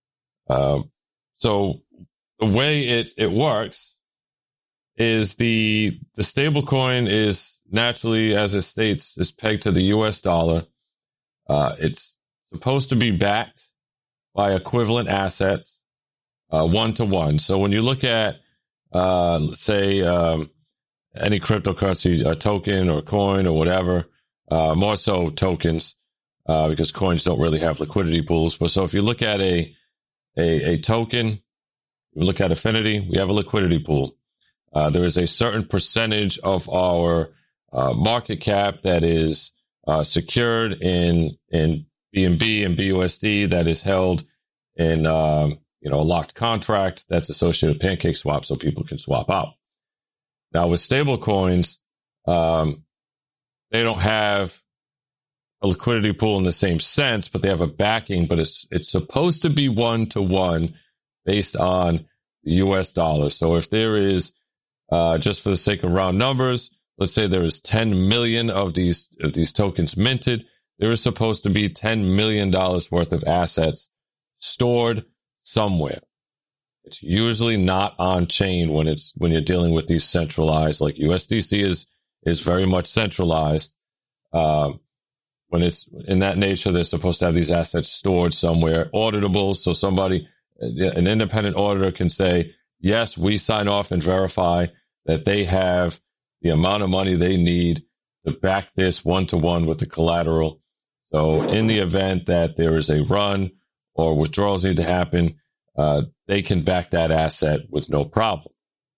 So the way it works is the stable coin is naturally, as it states, is pegged to the US dollar. It's supposed to be backed by equivalent assets. 1-to-1. So when you look at, let's say, any cryptocurrency, a token or coin or whatever, more so tokens, because coins don't really have liquidity pools. But so if you look at a token, you look at Affinity, we have a liquidity pool. There is a certain percentage of our market cap that is secured in BNB and BUSD that is held in a locked contract that's associated with Pancake Swap so people can swap out. Now with stable coins, they don't have a liquidity pool in the same sense, but they have a backing, but it's supposed to be 1-to-1 based on the US dollar. So if there is, just for the sake of round numbers, let's say there is 10 million of these tokens minted, there is supposed to be $10 million worth of assets stored somewhere. It's usually not on chain when you're dealing with these centralized, like USDC is very much centralized. When it's in that nature, they're supposed to have these assets stored somewhere, auditable. So an independent auditor can say, yes, we sign off and verify that they have the amount of money they need to back this 1-to-1 with the collateral. So in the event that there is a run or withdrawals need to happen, they can back that asset with no problem.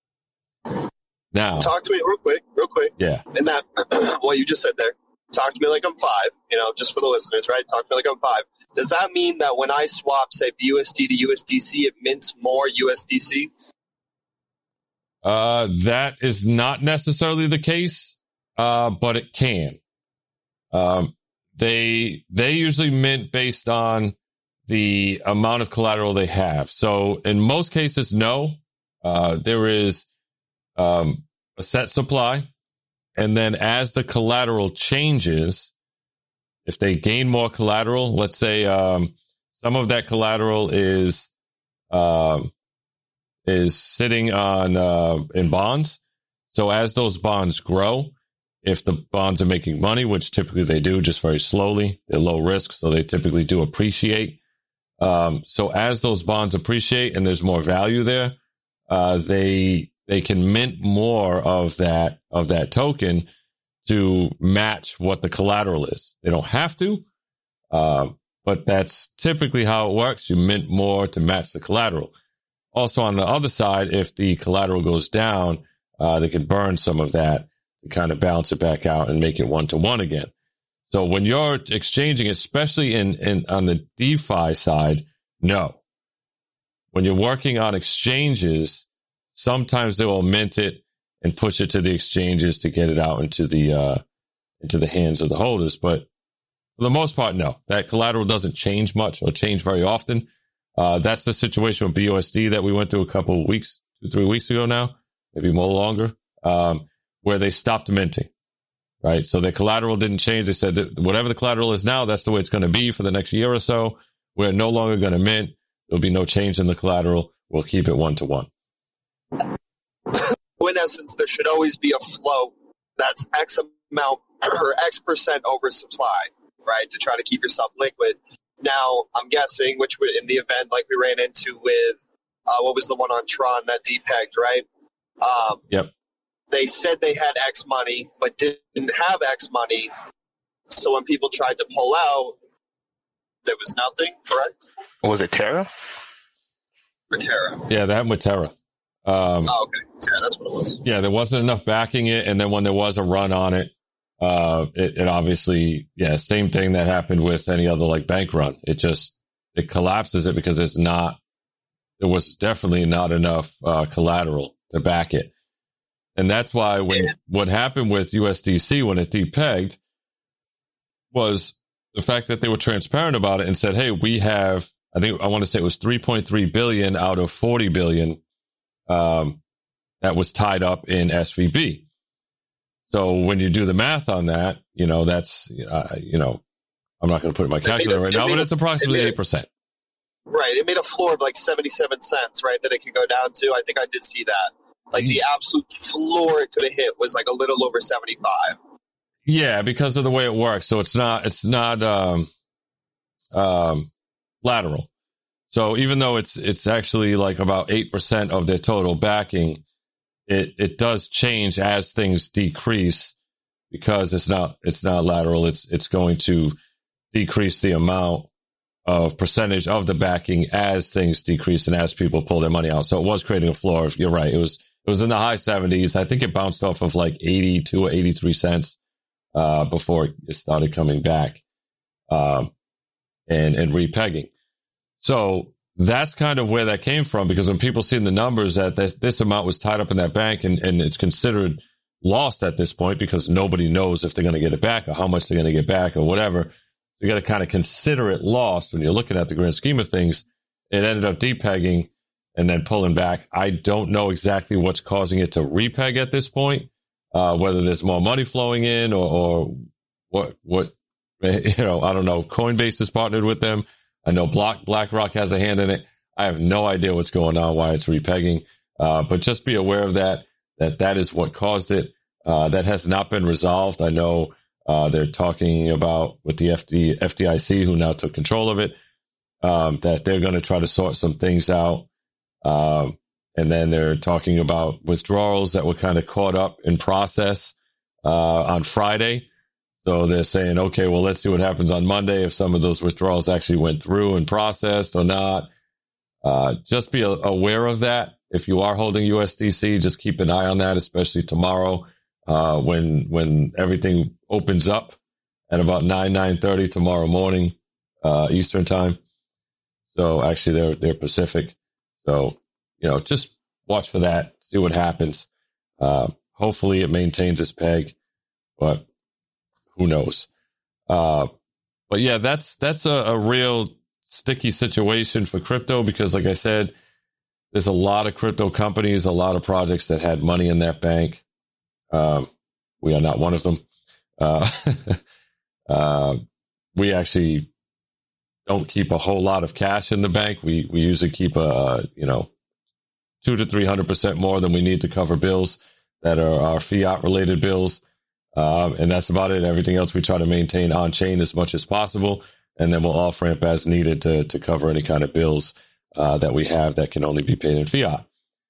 Now, talk to me real quick. Yeah. And that, what you just said there, talk to me like I'm 5, just for the listeners, right? Talk to me like I'm 5. Does that mean that when I swap, say, BUSD to USDC, it mints more USDC? That is not necessarily the case, but it can. They usually mint based on the amount of collateral they have. So in most cases, no. There is a set supply. And then as the collateral changes, if they gain more collateral, let's say some of that collateral is sitting on in bonds. So as those bonds grow, if the bonds are making money, which typically they do just very slowly, they're low risk, so they typically do appreciate. So as those bonds appreciate and there's more value there, they can mint more of that token to match what the collateral is. They don't have to, but that's typically how it works. You mint more to match the collateral. Also, on the other side, if the collateral goes down, they can burn some of that to kind of balance it back out and make it 1-to-1 again. So when you're exchanging, especially on the DeFi side, no. When you're working on exchanges, Sometimes they will mint it and push it to the exchanges to get it out into the hands of the holders. But for the most part, no. That collateral doesn't change much or change very often. That's the situation with BUSD that we went through a couple of weeks, 2-3 weeks ago now, maybe more longer, where they stopped minting, right? So the collateral didn't change. They said that whatever the collateral is now, that's the way it's going to be for the next year or so. We're no longer going to mint. There'll be no change in the collateral. We'll keep it 1-to-1. In essence, there should always be a flow that's X amount or X percent oversupply, right? To try to keep yourself liquid. Now, I'm guessing, which in the event like we ran into with, what was the one on Tron that depegged, right? Yep. They said they had X money, but didn't have X money. So when people tried to pull out, there was nothing, correct? Was it Terra? Or Terra? Yeah, that happened with Terra. Okay. Terra, that's what it was. Yeah, there wasn't enough backing it. And then when there was a run on it, it obviously, same thing that happened with any other like bank run. It collapses it because there was definitely not enough collateral to back it. And that's why what happened with USDC when it depegged was the fact that they were transparent about it and said, hey, we have, I want to say it was 3.3 billion out of 40 billion that was tied up in SVB. So when you do the math on that, that's, I'm not going to put it in my calculator right now, but it's approximately 8%. Right. It made a floor of like 77 cents, right, that it could go down to. I think I did see that. Like the absolute floor it could have hit was like a little over 75. Yeah, because of the way it works. So it's not lateral. So even though it's actually like about 8% of their total backing, it does change as things decrease because it's not lateral. It's going to decrease the amount of percentage of the backing as things decrease and as people pull their money out. So it was creating a floor. You're right. It was in the high 70s. I think it bounced off of like 82 or 83 cents before it started coming back and repegging. So that's kind of where that came from, because when people see in the numbers that this amount was tied up in that bank and it's considered lost at this point because nobody knows if they're going to get it back or how much they're going to get back or whatever. You got to kind of consider it lost when you're looking at the grand scheme of things. It ended up depegging and then pulling back. I don't know exactly what's causing it to repeg at this point, whether there's more money flowing in or what, I don't know. Coinbase is partnered with them. I know BlackRock has a hand in it. I have no idea what's going on, why it's repegging. But just be aware of that is what caused it. That has not been resolved. I know they're talking about with the FDIC, who now took control of it, that they're going to try to sort some things out. And then they're talking about withdrawals that were kind of caught up in process on Friday. So they're saying, okay, well, let's see what happens on Monday if some of those withdrawals actually went through and processed or not. Just be aware of that. If you are holding USDC, just keep an eye on that, especially tomorrow when everything opens up at about 9:30 tomorrow morning Eastern time. So actually, they're Pacific. So just watch for that. See what happens. Hopefully, it maintains its peg, but who knows? But yeah, that's a real sticky situation for crypto because, like I said, there's a lot of crypto companies, a lot of projects that had money in that bank. We are not one of them. We actually don't keep a whole lot of cash in the bank. We usually keep 200 to 300% more than we need to cover bills that are our fiat related bills. And that's about it. Everything else we try to maintain on chain as much as possible. And then we'll off ramp as needed to cover any kind of bills that we have that can only be paid in fiat.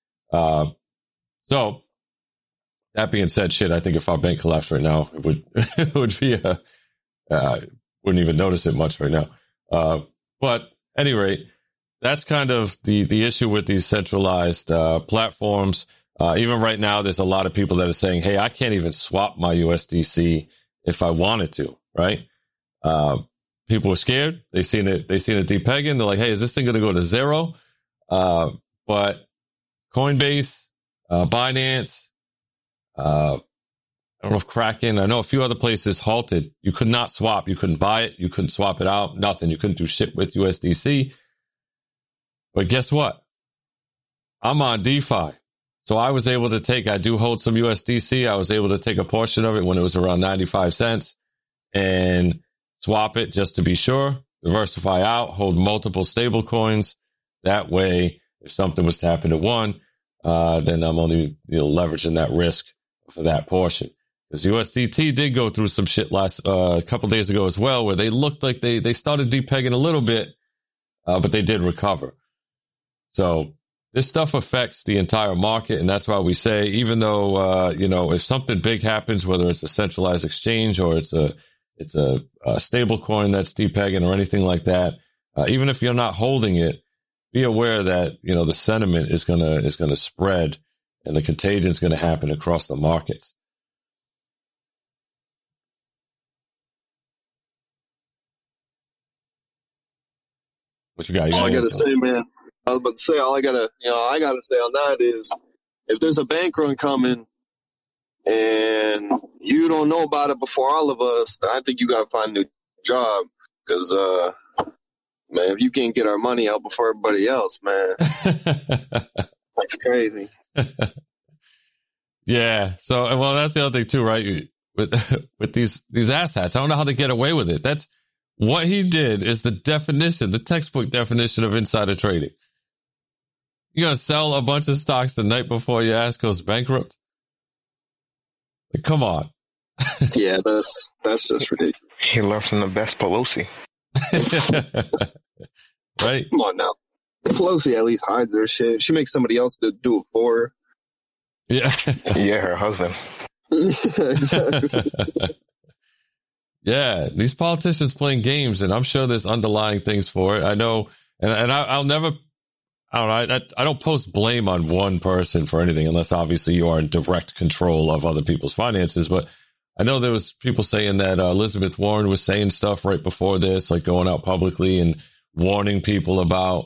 So that being said, I think if our bank collapsed right now, it would be wouldn't even notice it much right now. But at any rate, that's kind of the issue with these centralized platforms. Even right now, there's a lot of people that are saying, hey, I can't even swap my USDC if I wanted to, right? People are scared. They seen it depegging. They're like, hey, is this thing going to go to zero? But Coinbase Binance, I don't know if Kraken, I know a few other places halted. You could not swap. You couldn't buy it. You couldn't swap it out. Nothing. You couldn't do shit with USDC. But guess what? I'm on DeFi. So I was able to I do hold some USDC. I was able to take a portion of it when it was around 95 cents and swap it just to be sure, diversify out, hold multiple stable coins. That way, if something was to happen to one, then I'm only leveraging that risk for that portion. Because USDT did go through some shit last couple days ago as well, where they looked like they started depegging a little bit, but they did recover. So this stuff affects the entire market, and that's why we say, even though if something big happens, whether it's a centralized exchange or it's a stable coin that's depegging or anything like that, even if you're not holding it, be aware that the sentiment is gonna spread, and the contagion is going to happen across the markets. What you got? All I gotta say, man. I was about to say, all I gotta say on that is, if there's a bank run coming and you don't know about it before all of us, then I think you gotta find a new job. Because, man, if you can't get our money out before everybody else, man, that's crazy. Yeah. So, well, that's the other thing too, right? With these asshats, I don't know how they get away with it. That's what he did. Is the definition, the textbook definition of insider trading. You're gonna sell a bunch of stocks the night before your ass goes bankrupt? Like, come on. Yeah, that's just ridiculous. He learned from the best, Pelosi. Right? Come on now. Pelosi at least hides her shit. She makes somebody else to do it for her. Yeah. Yeah, her husband. Exactly. Yeah, these politicians playing games, and I'm sure there's underlying things for it. I know, and I'll never, I don't know, I don't post blame on one person for anything, unless obviously you are in direct control of other people's finances. But I know there was people saying that Elizabeth Warren was saying stuff right before this, like going out publicly and warning people about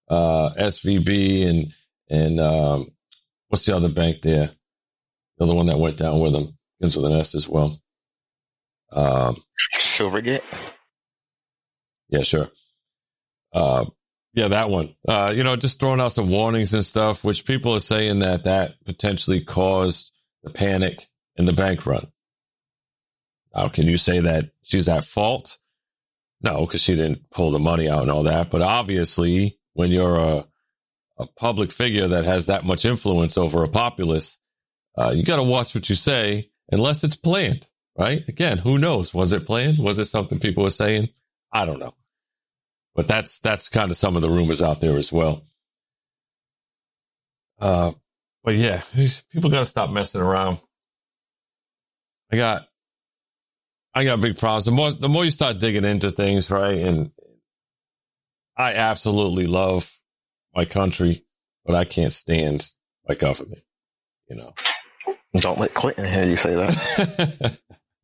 SVB and what's the other bank there? The other one that went down with them, begins with an S as well. Silvergate. Yeah, sure. Yeah, that one. Just throwing out some warnings and stuff, which people are saying that potentially caused the panic in the bank run. Now, can you say that she's at fault? No, because she didn't pull the money out and all that. But obviously, when you're a public figure that has that much influence over a populace, you got to watch what you say, unless it's planned, right? Again, who knows? Was it planned? Was it something people were saying? I don't know. But that's kind of some of the rumors out there as well. But yeah, people got to stop messing around. I got big problems. The more you start digging into things, right? And I absolutely love my country, but I can't stand my government. Don't let Clinton hear you say that.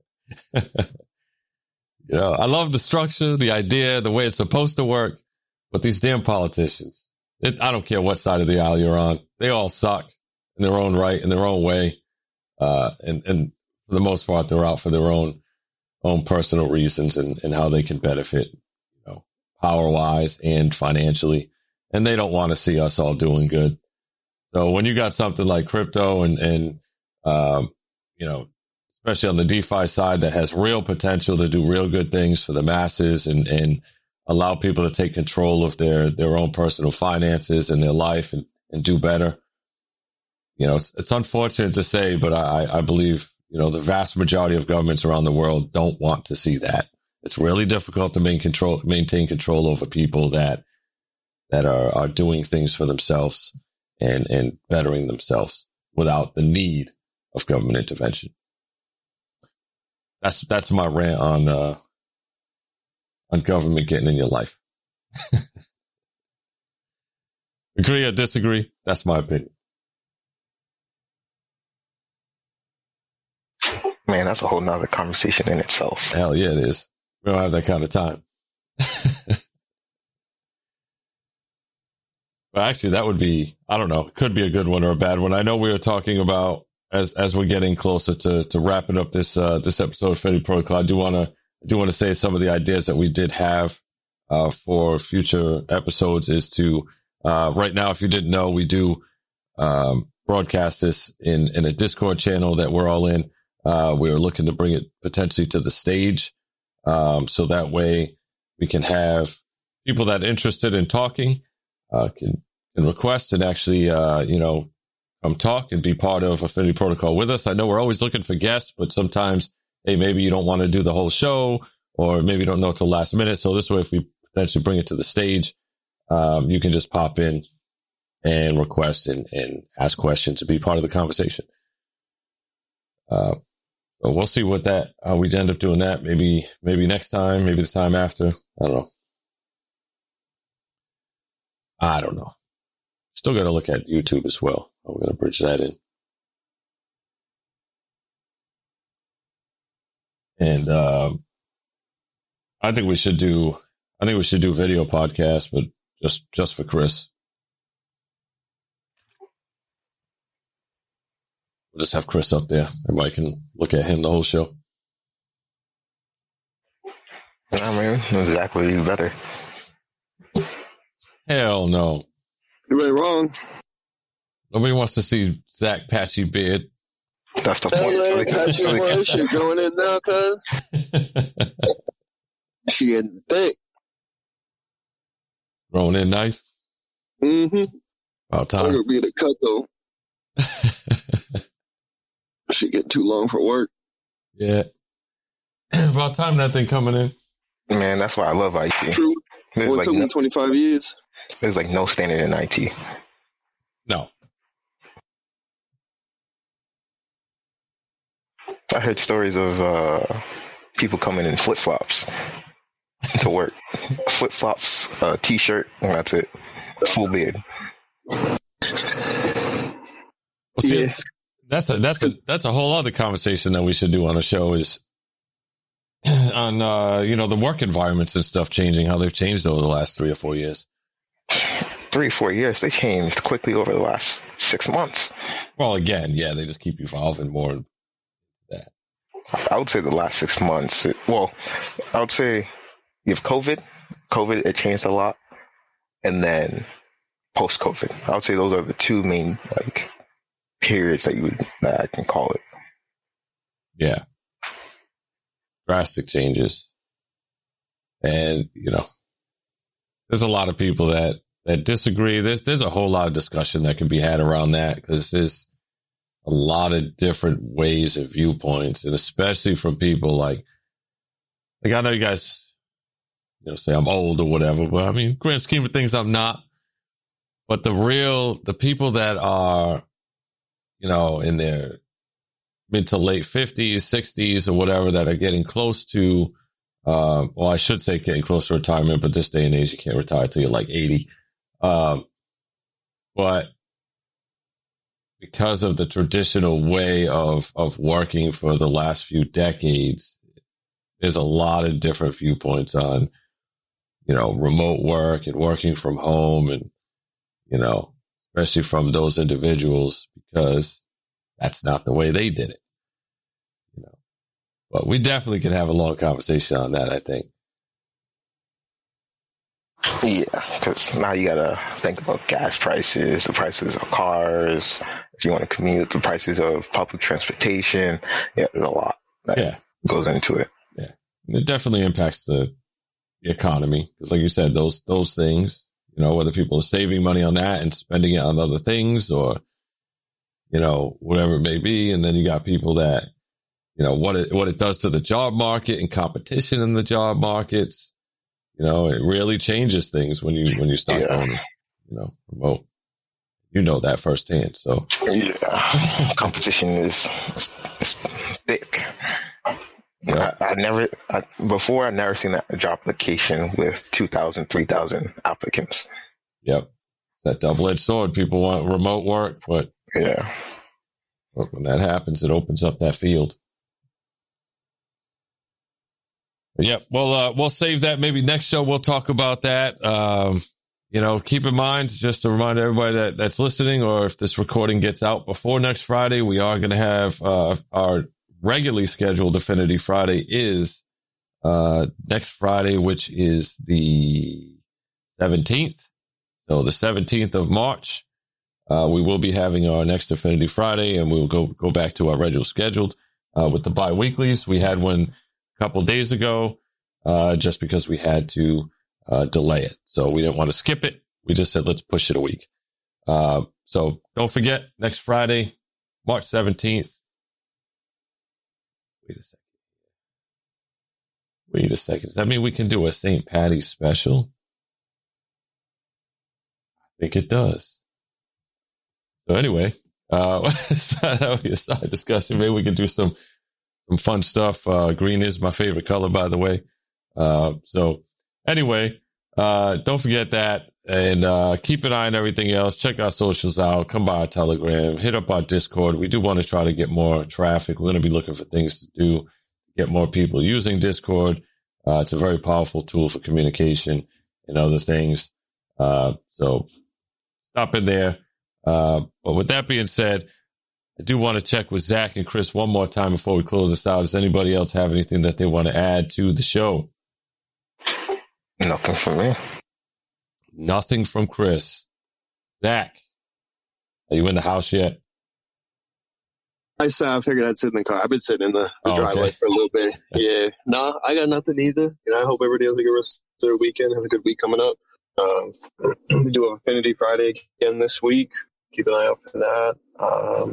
I love the structure, the idea, the way it's supposed to work, but these damn politicians, I don't care what side of the aisle you're on. They all suck in their own right, in their own way. And for the most part, they're out for their own personal reasons and how they can benefit, power wise and financially. And they don't want to see us all doing good. So when you got something like crypto and especially on the DeFi side that has real potential to do real good things for the masses and allow people to take control of their own personal finances and their life and do better. It's unfortunate to say, but I believe, the vast majority of governments around the world don't want to see that. It's really difficult to maintain control over people that are doing things for themselves and bettering themselves without the need of government intervention. That's my rant on government getting in your life. Agree or disagree? That's my opinion. Man, that's a whole nother conversation in itself. Hell yeah, it is. We don't have that kind of time. But actually, that would be, I don't know, it could be a good one or a bad one. I know we were talking about, as we're getting closer to wrapping up this episode of Affinity Protocol, I do want to say some of the ideas that we did have for future episodes is to, right now, if you didn't know, we do broadcast this in a Discord channel that we're all in. We are looking to bring it potentially to the stage. So that way we can have people that are interested in talking, can request and actually, come talk and be part of Affinity Protocol with us. I know we're always looking for guests, but sometimes, hey, maybe you don't want to do the whole show, or maybe you don't know till the last minute. So this way, if we potentially bring it to the stage, you can just pop in and request and ask questions to be part of the conversation. So we'll see what how we end up doing that. Maybe next time, maybe the time after. I don't know. Still got to look at YouTube as well. I'm going to bridge that in. And I think we should do video podcasts, but just for Chris. We'll just have Chris up there. Everybody can look at him the whole show. Nah, man, exactly better. Hell no. You ain't wrong. Nobody wants to see Zach Patchy Beard. That's the point. Patchy Beard, she going in now, cuz. She getting thick. Growing in nice. Mm-hmm. About time. I'm gonna be the cut though. She getting too long for work. Yeah. About time that thing coming in. Man, that's why I love IT. True. It took me 25 years. There's like no standard in IT. No. I heard stories of people coming in flip-flops to work. Flip-flops, t-shirt, and that's it. Full beard. Well, see, yes. That's a whole other conversation that we should do on a show is on the work environments and stuff changing, how they've changed over the last 3 or 4 years. 3 or 4 years, they changed quickly over the last 6 months. Well, again, yeah, they just keep evolving more than that. I would say the last 6 months. I would say you have COVID, it changed a lot, and post COVID. I would say those are the two main periods that I can call it. Yeah. Drastic changes. And, there's a lot of people that disagree. There's a whole lot of discussion that can be had around that because there's a lot of different ways and viewpoints, and especially from people like I know you guys, say I'm old or whatever, but I mean, grand scheme of things, I'm not. But the people that are, in their mid to late 50s, 60s or whatever that are getting close to, I should say getting close to retirement, but this day and age, you can't retire till you're like 80. But because of the traditional way of working for the last few decades, there's a lot of different viewpoints on, remote work and working from home and, especially from those individuals because that's not the way they did it. But we definitely can have a long conversation on that, I think. Yeah, because now you got to think about gas prices, the prices of cars, if you want to commute, the prices of public transportation. Yeah, there's a lot that goes into it. Yeah, it definitely impacts the economy. Because like you said, those things, whether people are saving money on that and spending it on other things or, whatever it may be. And then you got people that, what it does to the job market and competition in the job markets. It really changes things when you start going, remote. That firsthand. So yeah, competition is thick. I never seen a job application with 2,000, 3,000 applicants. Yep, that double-edged sword. People want remote work, but when that happens, it opens up that field. Yep. We'll save that. Maybe next show we'll talk about that. keep in mind, just to remind everybody that's listening, or if this recording gets out before next Friday, we are going to have our regularly scheduled Affinity Friday is next Friday, which is the 17th. So the 17th of March, we will be having our next Affinity Friday, and we'll go back to our regular scheduled with the bi-weeklies. We had one a couple days ago just because we had to delay it. So we didn't want to skip it. We just said, let's push it a week. So don't forget, next Friday, March 17th. Wait a second. Does that mean we can do a St. Patty's special? I think it does. So anyway, that would be a side discussion. Maybe we can do some fun stuff. Green is my favorite color, by the way. So anyway, don't forget that, and keep an eye on everything else. Check our socials out. Come by our Telegram. Hit up our Discord. We do want to try to get more traffic. We're going to be looking for things to do, get more people using Discord. It's a very powerful tool for communication and other things. So stop in there. But with that being said, I do want to check with Zach and Chris one more time before we close this out. Does anybody else have anything that they want to add to the show? Nothing from me. Nothing from Chris. Zach, are you in the house yet? I figured I'd sit in the car. I've been sitting in the driveway for a little bit. Yeah. No, I got nothing either. I hope everybody has a good rest of their weekend, has a good week coming up. We do Affinity Friday again this week. Keep an eye out for that.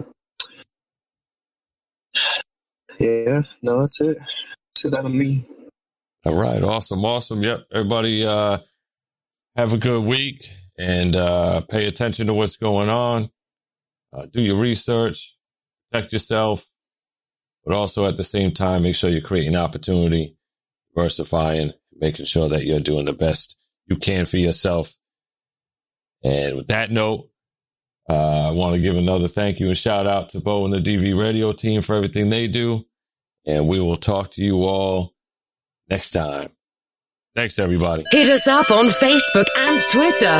Yeah, no, that's it. Sit down on me. All right. Awesome. Yep. Everybody have a good week, and pay attention to what's going on. Do your research. Protect yourself, but also at the same time, make sure you're creating opportunity, diversifying, making sure that you're doing the best you can for yourself. And with that note, I want to give another thank you and shout out to Bo and the DV Radio team for everything they do. And we will talk to you all next time. Thanks, everybody. Hit us up on Facebook and Twitter.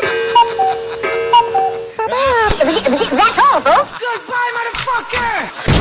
That's all, folks. Goodbye, motherfucker!